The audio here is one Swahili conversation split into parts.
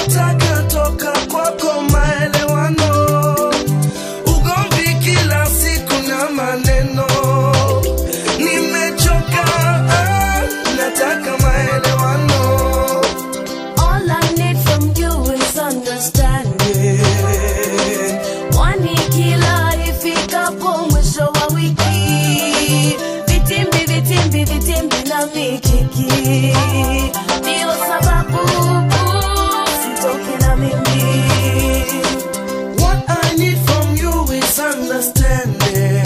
nachotaka toka kwako maelewano. Ugomvi kila siku na maneno, nimechoka, nataka maelewano. All I need from you is understanding. Wani kila ifikapo mwisho wa wiki, vitimbi na mikiki, ndio sababu sitoke na mimi. What I need from you is understanding.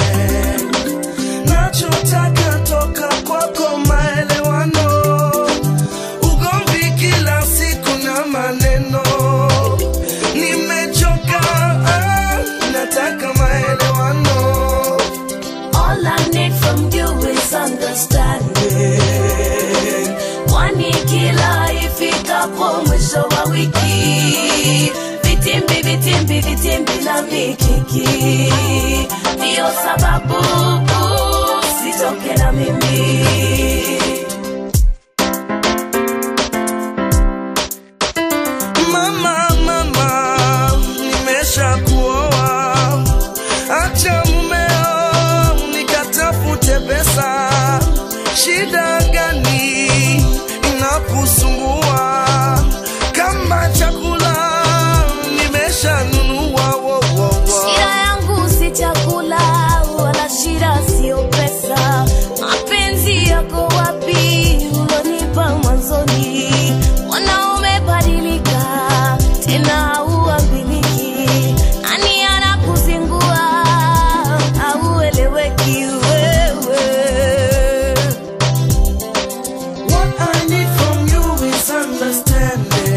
Nachotaka toka kwako maelewano. Ugomvi kila siku na maneno, nimechoka, nataka maelewano. All I need from you is understanding. Wani kila ifikapo mwisho wa wiki, vitimbi na mikiki, ndio sababu sitoke na mimi. Mama, nimesha kuoa, acha mumeo nikatafute pesa. Shida gani inakusumbua? Kama chakula nimesha nunua. Shida yangu si chakula, wala shida sio pesa. Mapenzi yako wapi ulonipa mwanzoni? Mbona umebadilika tena hauambiliki? Nani anakuzingua haueleweki wewe? What I need from you is understanding.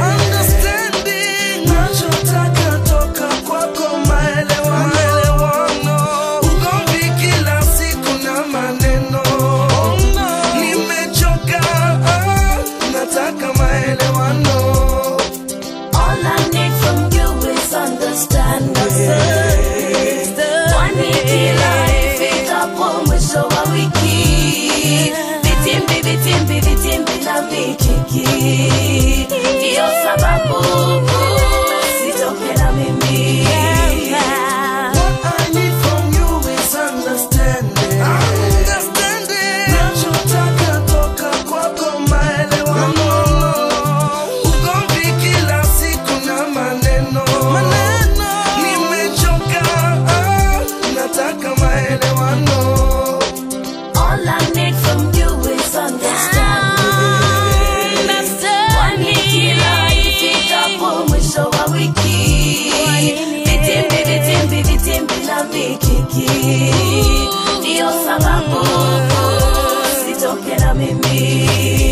Nachotaka toka kwako maelewano. Ugomvi kila siku na maneno, nimechoka, nataka maelewano. All I need from you is understanding. Wani kila ifikapo mwisho wa wiki, vitimbi na mikiki, ndio sababu sitoke na mimi. What I need from you is understanding. Nachotaka toka kwako maelewano. Ugomvi kila siku na maneno, nimechoka, nataka maelewano. All I need from you is understanding. Wani kila ifikapo mwisho wa wiki, vitimbi na mikiki, ndio sababu sitoke na mimi.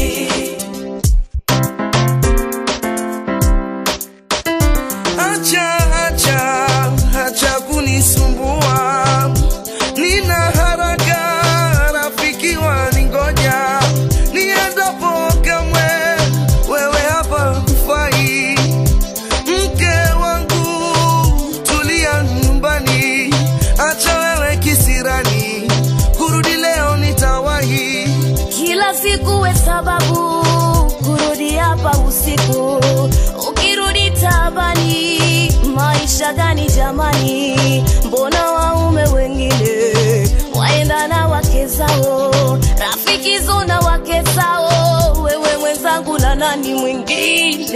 Acha kunisumbua, nina haraka, rafiki waningoja. Niendapo kamwe wewe hapa hufai. Mke wangu tulia nyumbani, acha wewe kisirani, kurudi leo nitawahi. Kila siku we sababu kurudi hapa usiku, ukirudi tabani. Maisha gani jamani? Mbona waume wengine waenda na wake zao, rafiki zao na wake zao, wewe mwenzangu na nani mwingine?